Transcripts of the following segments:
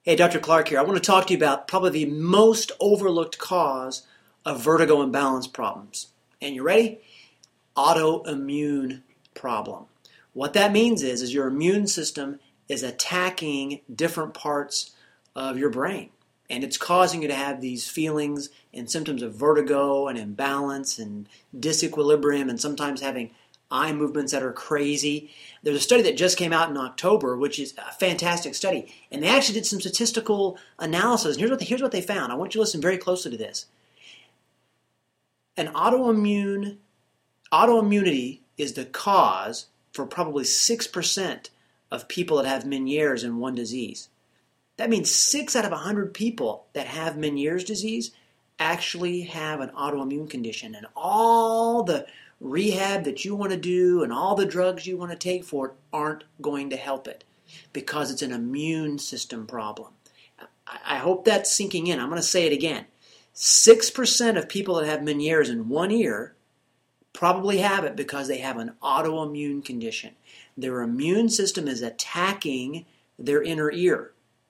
Hey, Dr. Clark here. I want to talk to you about probably the most overlooked cause of vertigo and balance problems. And you ready? Autoimmune problem. What that means is your immune system is attacking different parts of your brain. And it's causing you to have these feelings and symptoms of vertigo and imbalance and disequilibrium and sometimes having eye movements that are crazy. There's a study that just came out in October, which is a fantastic study. And they actually did some statistical analysis. And here's what they found. I want you to listen very closely to this. Autoimmunity is the cause for probably 6% of people that have Meniere's in one disease. That means 6 out of 100 people that have Meniere's disease actually have an autoimmune condition. And all the rehab that you want to do and all the drugs you want to take for it aren't going to help it because it's an immune system problem. I hope that's sinking in. I'm going to say it again. 6% of people that have Meniere's in one ear probably have it because they have an autoimmune condition. Their immune system is attacking their inner ear.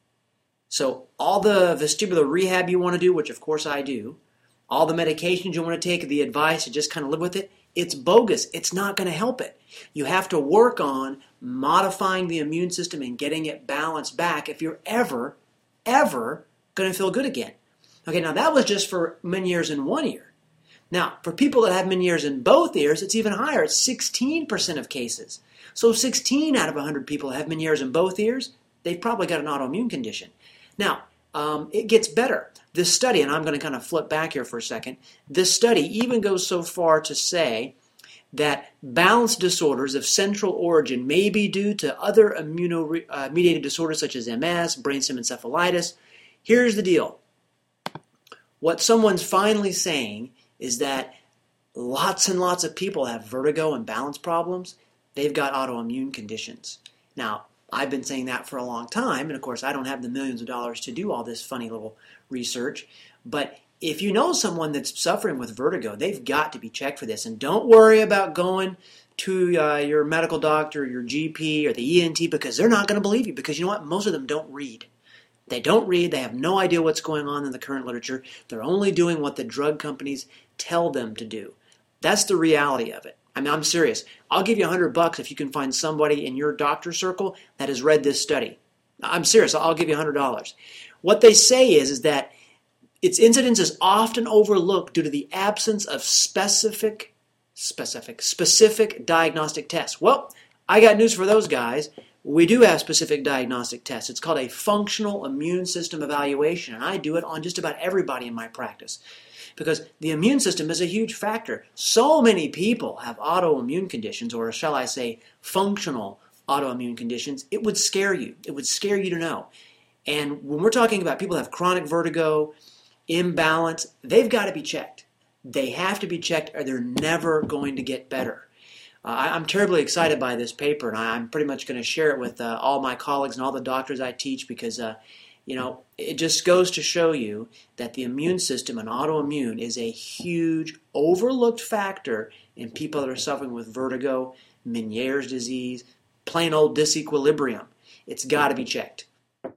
So all the vestibular rehab you want to do, which of course I do, all the medications you want to take, the advice to just kind of live with it, it's bogus. It's not going to help it. You have to work on modifying the immune system and getting it balanced back if you're ever going to feel good again. Okay, now that was just for Meniere's in one ear. Now, for people that have Meniere's in both ears, it's even higher. It's 16% of cases. So 16 out of 100 people that have Meniere's in both ears, they've probably got an autoimmune condition. Now, it gets better. This study, and I'm going to kind of flip back here for a second, this study even goes so far to say that balance disorders of central origin may be due to other immunomediated disorders such as MS, brainstem encephalitis. Here's the deal. What someone's finally saying is that lots and lots of people have vertigo and balance problems. They've got autoimmune conditions. Now, I've been saying that for a long time, and of course I don't have the millions of dollars to do all this funny little research, but if you know someone that's suffering with vertigo, they've got to be checked for this. And don't worry about going to your medical doctor, your GP, or the ENT, because they're not going to believe you, because you know what? Most of them don't read. They don't read. They have no idea what's going on in the current literature. They're only doing what the drug companies tell them to do. That's the reality of it. I mean, I'm serious. I'll give you $100 if you can find somebody in your doctor circle that has read this study. I'm serious. I'll give you $100. What they say is that its incidence is often overlooked due to the absence of specific diagnostic tests. Well, I got news for those guys. We do have specific diagnostic tests. It's called a functional immune system evaluation, and I do it on just about everybody in my practice because the immune system is a huge factor. So many people have autoimmune conditions, or shall I say functional autoimmune conditions, it would scare you. It would scare you to know. And when we're talking about people that have chronic vertigo, imbalance, they've got to be checked. They have to be checked or they're never going to get better. I'm terribly excited by this paper, and I'm pretty much going to share it with all my colleagues and all the doctors I teach because, it just goes to show you that the immune system and autoimmune is a huge overlooked factor in people that are suffering with vertigo, Meniere's disease, plain old disequilibrium. It's got to be checked.